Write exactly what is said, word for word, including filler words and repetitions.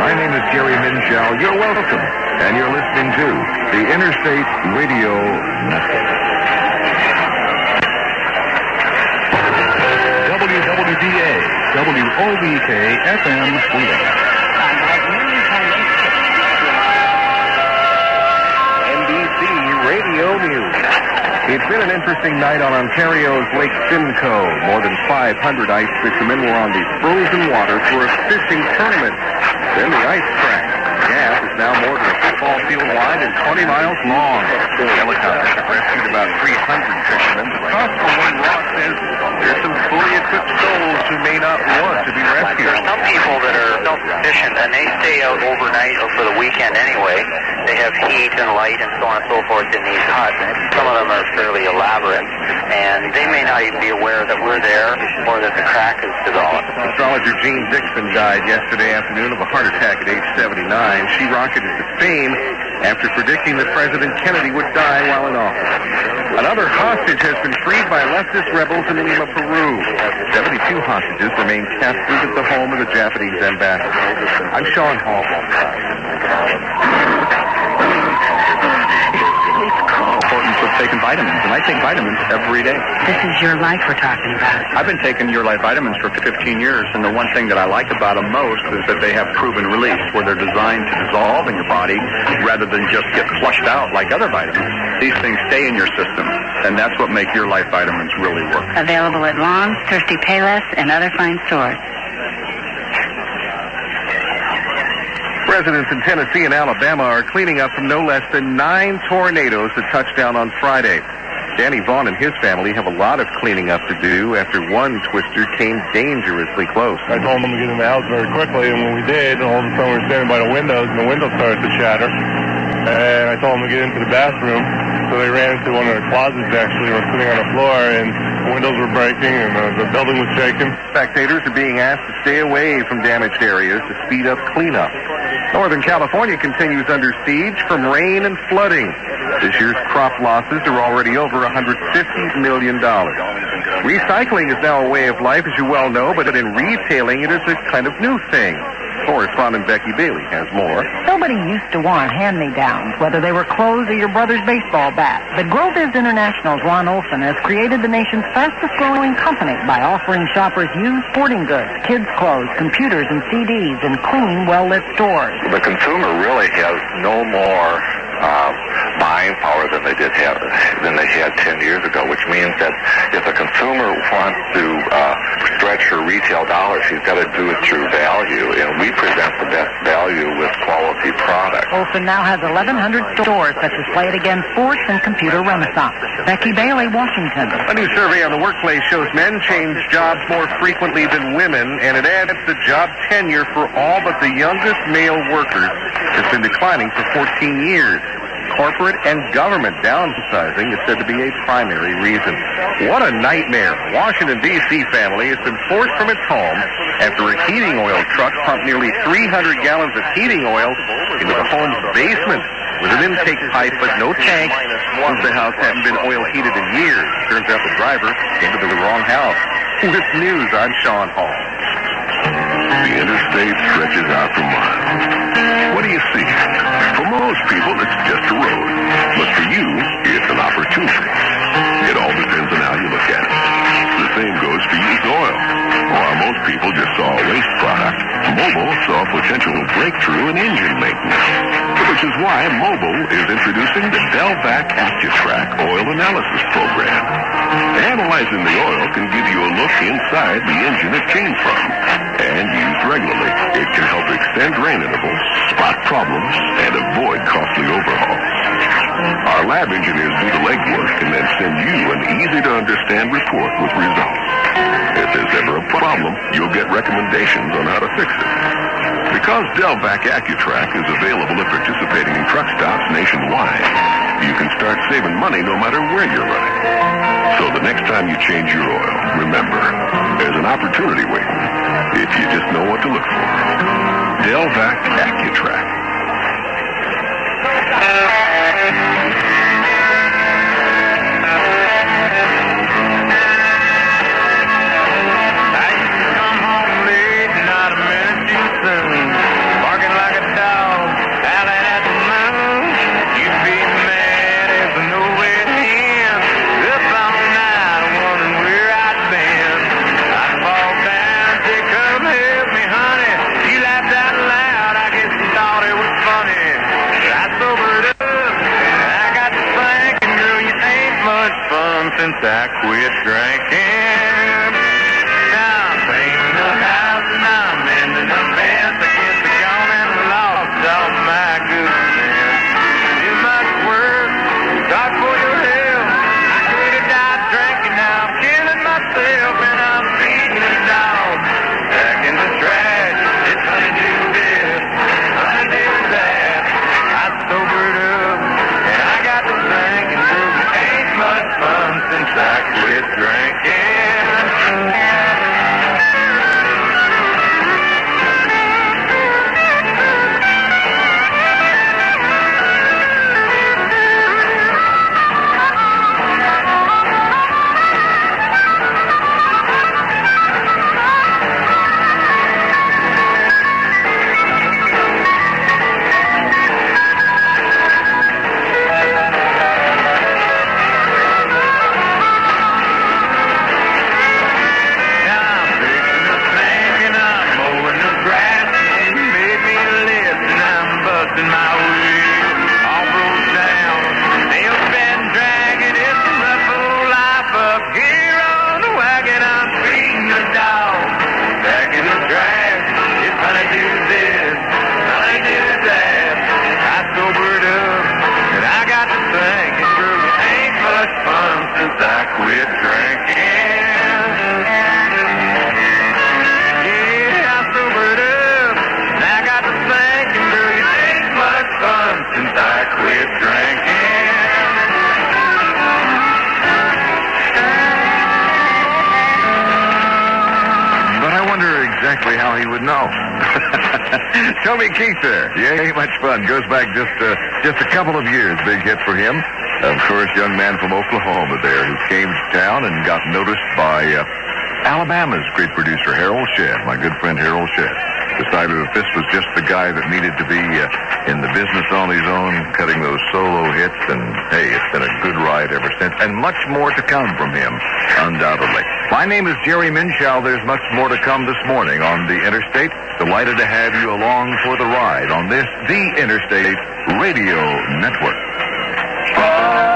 My name is Gary Minshall. You're welcome. And you're listening to the Interstate Radio Network. W W D A, W O B K F M Wheeling. N B C Radio News. It's been an interesting night on Ontario's Lake Simcoe. More than five hundred ice fishermen were on the frozen water for a fishing tournament. Then the ice cracked. The gap is now more than a football field wide and twenty miles long. Helicopters have rescued about three hundred fishermen. Constable Ross says there's some fully equipped souls who may not want to be rescued. There are some people that are self-sufficient, and they stay out overnight or for the weekend anyway. They have heat and light and so on and so forth in these huts. Some of them are fairly elaborate, and they may not even be aware that we're there or that the crack has developed. Astrologer Jean Dixon died yesterday afternoon of a heart attack at age seventy-nine. She rocketed to fame after predicting that President Kennedy would die while in office. Another hostage has been freed by leftist rebels in Lima, Peru. seventy-two hostages remain captured at the home of the Japanese ambassador. I'm Sean Hall. Importance of taking vitamins, and I take vitamins every day. This is Your Life we're talking about. I've been taking Your Life vitamins for fifteen years, and the one thing that I like about them most is that they have proven release, where they're designed to dissolve in your body rather than just get flushed out like other vitamins. These things stay in your system, and that's what makes Your Life vitamins really work. Available at Long's, Thirsty Payless, and other fine stores. Residents in Tennessee and Alabama are cleaning up from no less than nine tornadoes that touched down on Friday. Danny Vaughn and his family have a lot of cleaning up to do after one twister came dangerously close. I told them to get in the house very quickly, and when we did, all of a sudden we were standing by the windows, and the windows started to shatter. And I told them to get into the bathroom, so they ran into one of the closets, actually, were sitting on the floor, and the windows were breaking, and the, the building was shaking. Spectators are being asked to stay away from damaged areas to speed up cleanup. Northern California continues under siege from rain and flooding. This year's crop losses are already over one hundred fifty million dollars. Recycling is now a way of life, as you well know, but in retailing, it is a kind of new thing. Correspondent Becky Bailey has more. Nobody used to want hand-me-downs, whether they were clothes or your brother's baseball bat. But GrowBiz International's Ron Olson has created the nation's fastest-growing company by offering shoppers used sporting goods, kids' clothes, computers, and C Ds in clean, well-lit stores. The consumer really has no more uh, buying power than they did have than they had ten years ago, which means that if a consumer wants to uh, stretch her retail dollars, she's got to do it through value, and we present the best value with quality products. Olson now has eleven hundred stores such as Play It Again Sports and Computer Renaissance. Becky Bailey, Washington. A new survey on the workplace shows men change jobs more frequently than women, and it adds the job tenure for all but the youngest male workers has been declining for fourteen years. Corporate and government downsizing is said to be a primary reason. What a nightmare. Washington, D C family has been forced from its home after a heating oil truck pumped nearly three hundred gallons of heating oil into the home's basement with an intake pipe but no tank, since the house hadn't been oil heated in years. Turns out the driver came to the wrong house. With news, I'm Sean Hall. The interstate stretches out for miles. What do you see? For most people, it's just a road. But for you, it's an opportunity. It all depends on how you look at it. The same goes for used oil. While most people just saw a waste product, Mobil saw a potential breakthrough in engine maintenance. Which is why Mobil is introducing the Delvac AccuTrack Oil Analysis Program. Analyzing the oil can give you a look inside the engine it came from. And used regularly, it can help extend drain intervals, spot problems, and avoid costly overhauls. Our lab engineers do the legwork and then send you an easy-to-understand report with results. If there's ever a problem, you'll get recommendations on how to fix it. Because Delvac AccuTrack is available at participating truck stops nationwide, you can start saving money no matter where you're running. So the next time you change your oil, remember, there's an opportunity waiting if you just know what to look for. Delvac AccuTrack. I used to come home late, not a minute too soon. Parking drinking. Now I'm painting the house and I'm mending the fence. I guess I gone and lost all my good friends. Too much work, talk for your help. I could have died drinking, now I'm killing myself and I'm feeding the dog. Back in the trash, it's honey do this, honey do that. I sobered up and I got to thinking, girl, it ain't much fun since I quit drinking. Exactly how he would know. Toby Keith there. Yeah, ain't much fun. Goes back just uh, just a couple of years. Big hit for him. Of course, young man from Oklahoma there who came to town and got noticed by uh, Alabama's great producer, Harold Shedd, my good friend Harold Shedd. Decided that this was just the guy that needed to be uh, in the business on his own, cutting those solo hits, and hey, it's been a good ride ever since, and much more to come from him, undoubtedly. My name is Jerry Minshew. There's much more to come this morning on the Interstate. Delighted to have you along for the ride on this, the Interstate Radio Network.